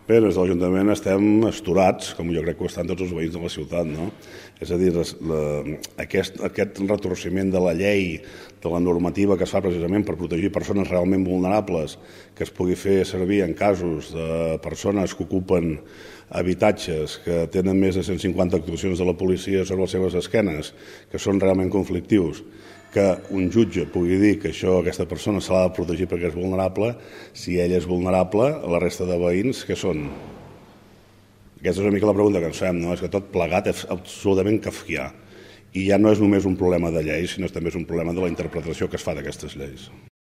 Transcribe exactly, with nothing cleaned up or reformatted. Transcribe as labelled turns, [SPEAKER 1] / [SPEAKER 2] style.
[SPEAKER 1] Bé, des de l'Ajuntament estem astorats, com jo crec que ho estan tots els veïns de la ciutat, no? És a dir, la, aquest, aquest retorciment de la llei, de la normativa que es fa precisament per protegir persones realment vulnerables, que es pugui fer servir en casos de persones que ocupen habitatges, que tenen més de cent cinquanta actuacions de la policia sobre les seves esquenes, que són realment conflictius, que un jutge pugui dir que això, aquesta persona se l'ha de protegir perquè és vulnerable, si ell és vulnerable, la resta de veïns, què són? Aquesta és una mica la pregunta que ens fem, no? És que tot plegat és absolutament kafkià. I ja no és només un problema de lleis, sinó també és un problema de la interpretació que es fa d'aquestes lleis.